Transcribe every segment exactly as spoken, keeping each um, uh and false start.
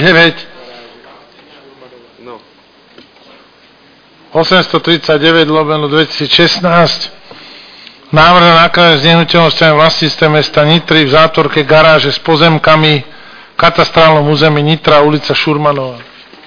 deväť osemstotridsaťdeväť lomeno dvetisícšestnásť návrh na náklady s nehnuteľnosťami vlastníctve mesta Nitry v zátvorke garáže s pozemkami v katastrálnom území Nitra, ulica Šurmanova.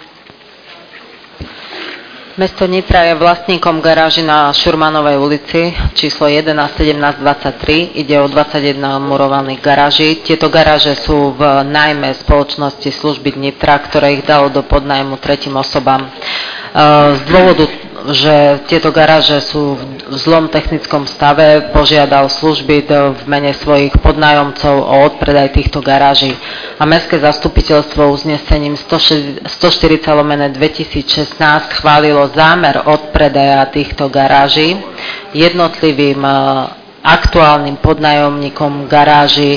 Mesto Nitra je vlastníkom garáži na Šurmanovej ulici číslo jedenásť sedemnásť dvadsaťtri. Ide o dvadsaťjeden murovaných garáží. Tieto garáže sú v najmä spoločnosti služby Nitra, ktoré ich dalo do podnájmu tretím osobám. Z dôvodu, že tieto garáže sú v zlom technickom stave, požiadal služby v mene svojich podnájomcov o odpredaj týchto garáží. A Mestské zastupiteľstvo uznesením stoštyridsať lomeno dvetisícšestnásť schválilo zámer odpredaja týchto garáží jednotlivým aktuálnym podnájomníkom garáží,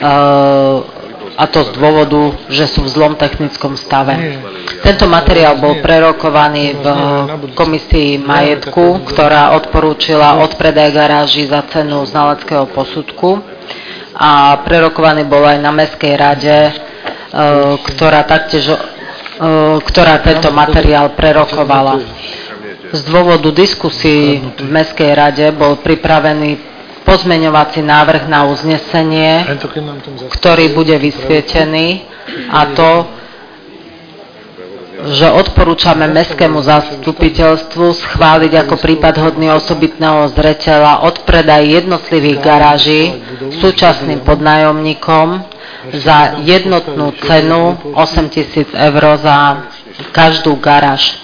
a to z dôvodu, že sú v zlom technickom stave. Tento materiál bol prerokovaný v komisii majetku, ktorá odporúčila odpredaj garáží za cenu znaleckého posudku, a prerokovaný bol aj na Mestskej rade, ktorá taktiež ktorá tento materiál prerokovala. Z dôvodu diskusí v Mestskej rade bol pripravený pozmeňovací návrh na uznesenie, ktorý bude vysvietený, a to, že odporúčame Mestskému zastupiteľstvu schváliť ako prípad hodný osobitného zreteľa odpredaj jednotlivých garáží súčasným podnájomníkom za jednotnú cenu osem tisíc eur za každú garáž.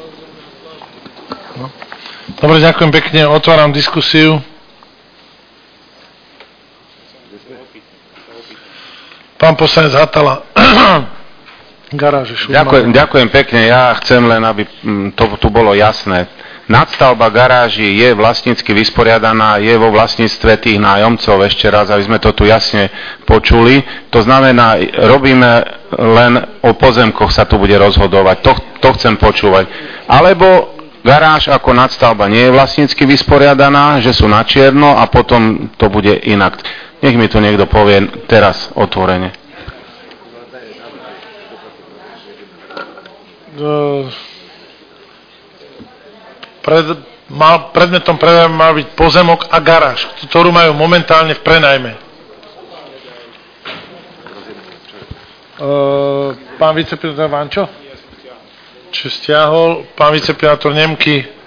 Dobre, ďakujem pekne. Otváram diskusiu. Pán poslanec Hatala. Garáže Šurmanova. Ďakujem, ďakujem pekne. Ja chcem len, aby to tu bolo jasné. Nadstavba garáží je vlastnícky vysporiadaná, je vo vlastníctve tých nájomcov, ešte raz, aby sme to tu jasne počuli. To znamená, robíme len o pozemkoch sa tu bude rozhodovať. To, to chcem počúvať. Alebo garáž ako nadstavba nie je vlastnícky vysporiadaná, že sú na čierno a potom to bude inak. Nech mi to niekto povie teraz otvorene. Pred, mal, predmetom prenajmu má byť pozemok a garáž, ktorú majú momentálne v prenajme. Uh, pán viceprimátor Vančo? Čo stiahol? Pán viceprimátor Nemky?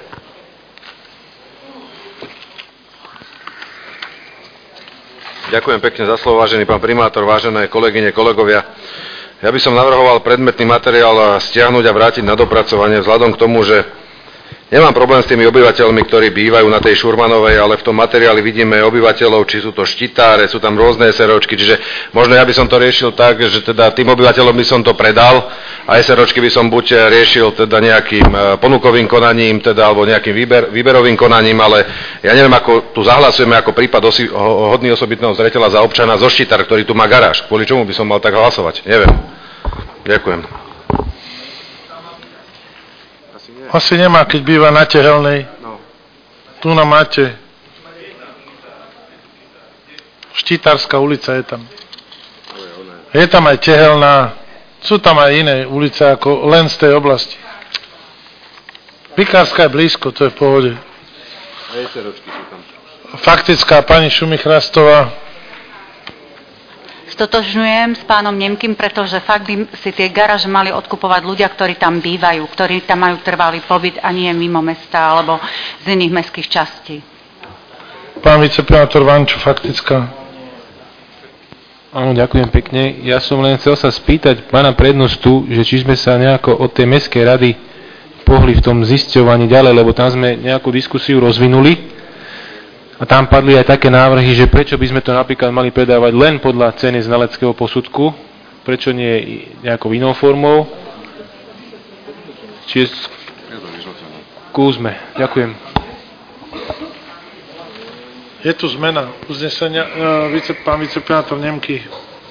Ďakujem pekne za slovo, vážený pán primátor, vážené kolegyne, kolegovia. Ja by som navrhoval predmetný materiál stiahnuť a vrátiť na dopracovanie vzhľadom k tomu, že nemám problém s tými obyvateľmi, ktorí bývajú na tej Šurmanovej, ale v tom materiáli vidíme obyvateľov, či sú to štitáre, sú tam rôzne SROčky, čiže možno ja by som to riešil tak, že teda tým obyvateľom by som to predal a SROčky by som buď riešil teda nejakým ponukovým konaním, teda alebo nejakým výber, výberovým konaním, ale ja neviem, ako tu zahlasujeme ako prípad osi, hodný osobitného zreteľa za občana zo Štitár, ktorý tu má garáž. Kvôli čomu by som mal tak hlasovať? Neviem. Ďakujem. Asi nemá, keď býva na Tehelnej. No. Tu na máte. Štitárska ulica je tam. Je tam aj Tehelná. Sú tam aj iné ulice, ako len z tej oblasti. Pikárska je blízko, to je v pohode. A SROčky sú tam. Faktická pani Šumichrastová. Stotožňujem s pánom Nemkým, pretože fakt by si tie garáže mali odkupovať ľudia, ktorí tam bývajú, ktorí tam majú trvalý pobyt a nie mimo mesta alebo z iných mestských častí. Pán viceprimátor Vančo, faktická. Áno, ďakujem pekne. Ja som len chcel sa spýtať pána prednostu, že či sme sa nejako od tej mestskej rady pohli v tom zisťovaní ďalej, lebo tam sme nejakú diskusiu rozvinuli. A tam padli aj také návrhy, že prečo by sme to napríklad mali predávať len podľa ceny znaleckého posudku, prečo nie nejakou inou formou. Čiže skúsme. Ďakujem. Je tu zmena uznesenia. Vice, pán viceprimátor Nemky.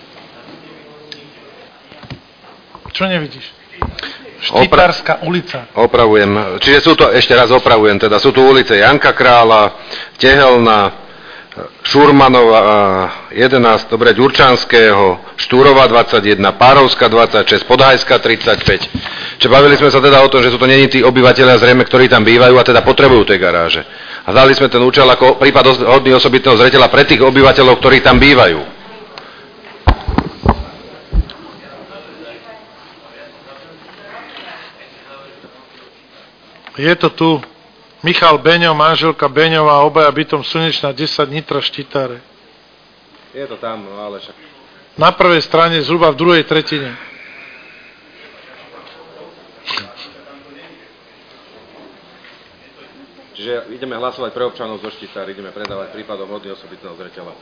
Čo nevidíš? Štitárska ulica. Opravujem. Čiže sú to, ešte raz opravujem, teda sú tu ulice Janka Krála, Tehelná, Šurmanova jedenásť, dobre, Ďurčanského, Štúrova dvadsaťjeden, Párovská dvadsaťšesť, Podhajská tridsaťpäť. Čiže bavili sme sa teda o tom, že sú to není tí obyvateľia zrejme, ktorí tam bývajú a teda potrebujú tie garáže. A dali sme ten účel ako prípad hodný osobitného zreteľa pre tých obyvateľov, ktorí tam bývajú. Je to tu. Michal Beňo, manželka Beňová, obaja bytom Slnečná desať, Nitra, Štitáre. Je to tam, no ale však. Na prvej strane, zhruba v druhej tretine. Čiže ideme hlasovať pre občanov zo Štítár, ideme predávať prípadom hodný osobitného zreteľa.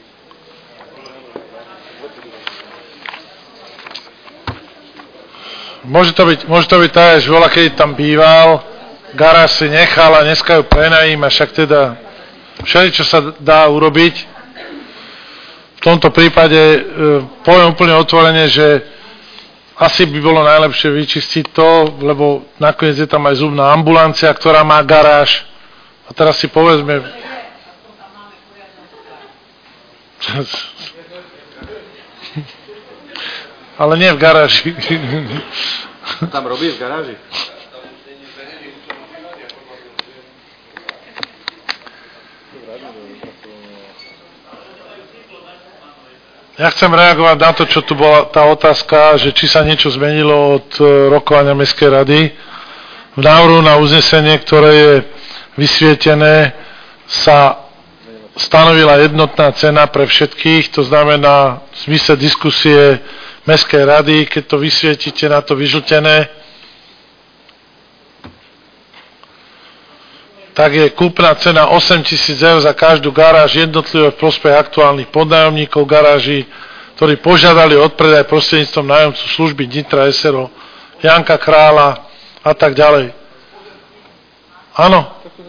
Môže to byť, môže to byť tak, že voľa, keď tam býval, garáž si nechal a dneska ju prenajíma, však teda všeličo sa dá urobiť. V tomto prípade e, poviem úplne otvorene, že asi by bolo najlepšie vyčistiť to, lebo nakoniec je tam aj zubná ambulancia, ktorá má garáž. A teraz si povedzme... Ale nie v garáži. Tam robí v garáži? Ja chcem reagovať na to, čo tu bola tá otázka, že či sa niečo zmenilo od rokovania Mestskej rady. V návrhu na uznesenie, ktoré je vysvietené, sa stanovila jednotná cena pre všetkých, to znamená v zmysle diskusie Mestskej rady, keď to vysvietite na to vyžltené, tak je kúpna cena osemtisíc eur za každú garáž jednotlivé v prospech aktuálnych podnájomníkov garáží, ktorí požiadali odpredaj prostredníctvom nájomcu služby Nitra es er o, Janka Krála a tak ďalej. Áno.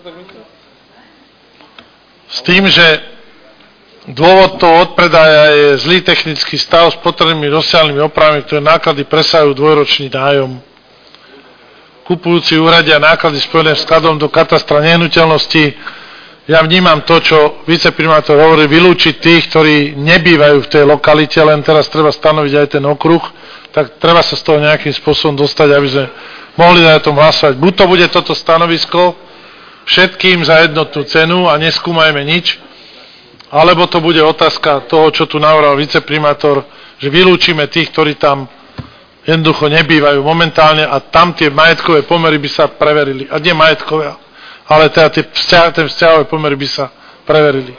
S tým, že dôvod toho odpredaja je zlý technický stav s potrebnými rozsiaľnými opravami, ktoré náklady presahujú dvojročný nájom. Kupujúci úhradia náklady spojené s vkladom do katastra nehnuteľnosti. Ja vnímam to, čo viceprimátor hovorí, vylúčiť tých, ktorí nebývajú v tej lokalite, len teraz treba stanoviť aj ten okruh, tak treba sa z toho nejakým spôsobom dostať, aby sme mohli na tom hlasovať. Buď to bude toto stanovisko všetkým za jednotnú cenu a neskúmajme nič, alebo to bude otázka toho, čo tu navrhol viceprimátor, že vylúčime tých, ktorí tam jednoducho nebývajú momentálne a tam tie majetkové pomery by sa preverili. A nie majetkové, ale teda tie vzťah, ten vzťahové pomery by sa preverili.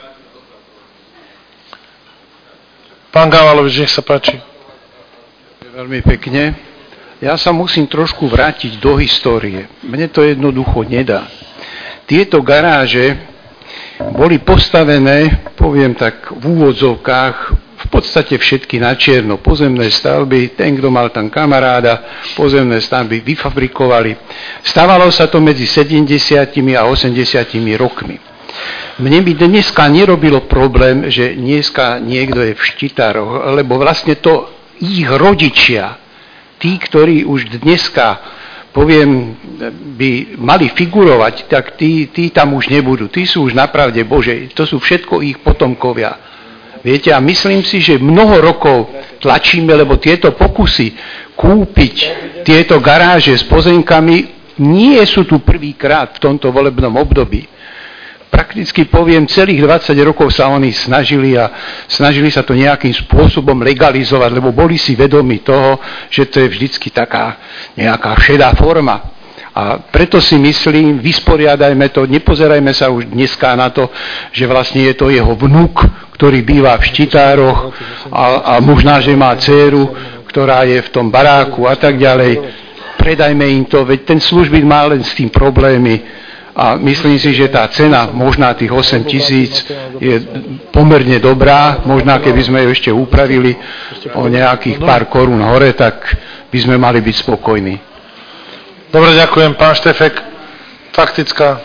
Pán Gavalovič, nech sa páči. Veľmi pekne. Ja sa musím trošku vrátiť do histórie. Mne to jednoducho nedá. Tieto garáže boli postavené, poviem tak, v úvodzovkách, v podstate všetky na čierno. Pozemné stavby, ten, kto mal tam kamaráda, pozemné stavby vyfabrikovali. Stávalo sa to medzi sedemdesiatimi a osemdesiatimi rokmi. Mne by dneska nerobilo problém, že dneska niekto je v Štitároch, lebo vlastne to ich rodičia, tí, ktorí už dneska, poviem, by mali figurovať, tak tí, tí tam už nebudú. Tí sú už napravde Bože. To sú všetko ich potomkovia. Viete, a myslím si, že mnoho rokov tlačíme, lebo tieto pokusy kúpiť tieto garáže s pozemkami nie sú tu prvýkrát v tomto volebnom období. Prakticky poviem, celých dvadsať rokov sa oni snažili a snažili sa to nejakým spôsobom legalizovať, lebo boli si vedomi toho, že to je vždycky taká nejaká šedá forma. A preto si myslím, vysporiadajme to, nepozerajme sa už dneska na to, že vlastne je to jeho vnuk, ktorý býva v Štitároch a, a možná, že má dcéru, ktorá je v tom baráku a tak ďalej. Predajme im to, veď ten služby má len s tým problémy a myslím si, že tá cena, možná tých osem tisíc, je pomerne dobrá, možná keby sme ju ešte upravili o nejakých pár korún hore, tak by sme mali byť spokojní. Dobre, ďakujem. Pán Štefek, faktická.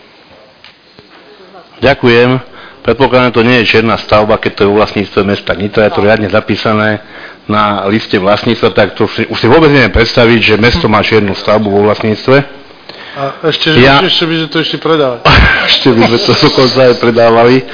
Ďakujem. Predpokladám, to nie je čierna stavba, keď to je u vlastníctve mesta Nitra, je to riadne zapísané na liste vlastníctva, tak to už si vôbec neviem predstaviť, že mesto má čiernu stavbu vo vlastníctve. A ešte, že, ja... ešte by sme to ešte predávali. ešte by sme to dokonca aj predávali.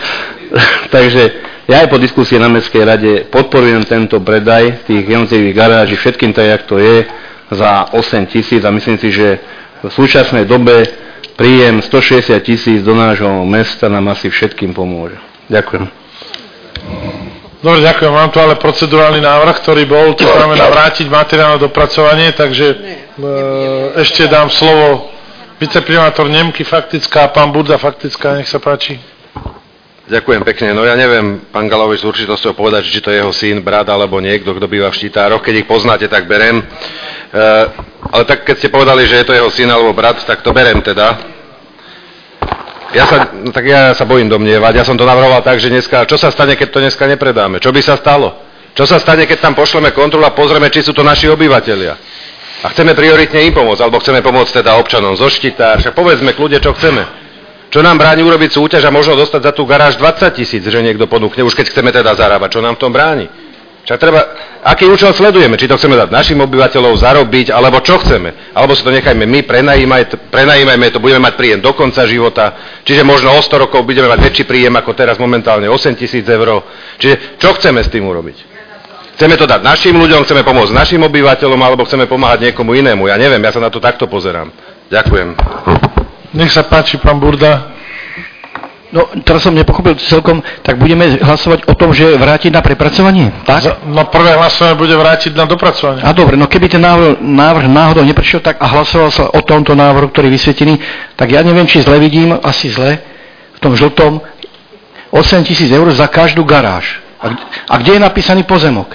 Takže ja aj po diskusii na Mestskej rade podporujem tento predaj tých jednotlivých garáží všetkým tak, jak to je, za osem tisíc a myslím si, že v súčasnej dobe príjem stošesťdesiat tisíc do nášho mesta nám asi všetkým pomôže. Ďakujem. Dobre, ďakujem. Mám tu ale procedurálny návrh, ktorý bol, to znamená vrátiť materiál na dopracovanie, takže e, ešte dám slovo viceprimátor Nemky, faktická, pán Burda, faktická, nech sa páči. Ďakujem pekne. No ja neviem, pán Galovič, s určitosťou povedať, či to je jeho syn, brat alebo niekto, kto býva v Štítároch. Keď ich poznáte, tak berem. E, ale tak keď ste povedali, že je to jeho syn alebo brat, tak to berem teda. Ja sa, no tak ja sa bojím domnievať. Ja som to navrhoval tak, že dneska, čo sa stane, keď to dneska nepredáme? Čo by sa stalo? Čo sa stane, keď tam pošleme kontrolu a pozrieme, či sú to naši obyvatelia? A chceme prioritne im pomôcť, alebo chceme pomôcť teda občanom zo Štítár. Však povedzme kľude, čo chceme. Čo nám bráni urobiť súťaž a možno dostať za tú garáž dvadsať tisíc, že niekto ponúkne, už keď chceme teda zarábať. Čo nám v tom bráni? Však treba, aký účel sledujeme? Či to chceme dať našim obyvateľom zarobiť, alebo čo chceme? Alebo si to nechajme my, prenajímajme to, budeme mať príjem do konca života. Čiže možno o sto rokov budeme mať väčší príjem ako teraz momentálne osem tisíc eur. Čiže čo chceme s tým urobiť? Chceme to dať našim ľuďom, chceme pomôcť našim obyvateľom, alebo chceme pomáhať niekomu inému? Ja neviem, ja sa na to takto pozerám. Ďakujem. Nech sa páči, pán Burda. No, teraz som nepochopil celkom, tak budeme hlasovať o tom, že vrátiť na prepracovanie, tak? No, prvé hlasovanie bude vrátiť na dopracovanie. A dobre, no keby ten návrh, návrh náhodou neprešiel tak a hlasoval sa o tomto návrhu, ktorý je vysvetený, tak ja neviem, či zle vidím, asi zle, v tom žltom, osem tisíc eur za každú garáž. A, a kde je napísaný pozemok?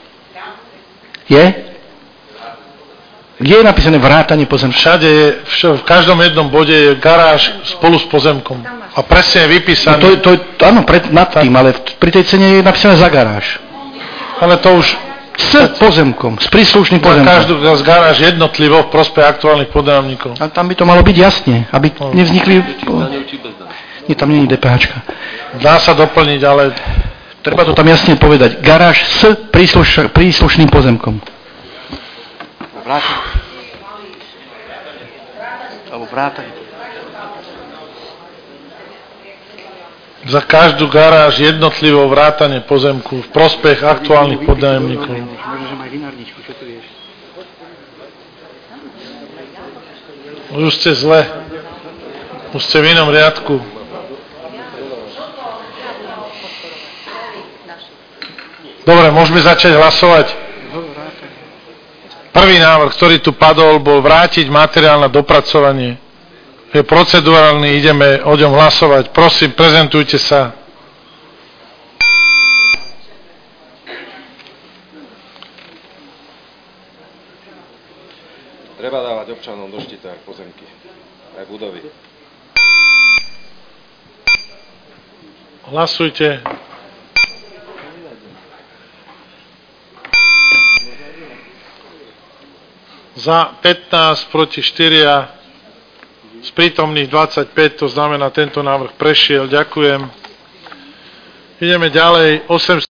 Je? Kde je napísané vrátanie pozemku? Všade je, v každom jednom bode je garáž spolu s pozemkom. A presne je vypísané. No to, to, áno, pred, nad tým, ale pri tej cene je napísané za garáž. Ale to už... S pozemkom, s príslušným pozemkom. Na každú z garáž jednotlivo v prospech aktuálnych podnájomníkov. A tam by to malo byť jasne, aby no. nevznikli... Nie, tam nie je DPHčka. Dá sa doplniť, ale... Treba to tam jasne povedať. Garáž s prísluš, príslušným pozemkom. Vrátanie. Alebo vrátanie. Za každú garáž jednotlivo vrátanie pozemku v prospech aktuálnych podnájomníkov. Už ste zle. Už ste v inom riadku. Dobre, môžeme začať hlasovať. Prvý návrh, ktorý tu padol, bol vrátiť materiál na dopracovanie. Je procedurálny, ideme o ňom hlasovať. Prosím, prezentujte sa. Treba dávať občanom do Štítár pozemky, aj budovy. Hlasujte. Za pätnásť, proti štyri, z prítomných dvadsaťpäť, to znamená, tento návrh prešiel. Ďakujem. Ideme ďalej. osem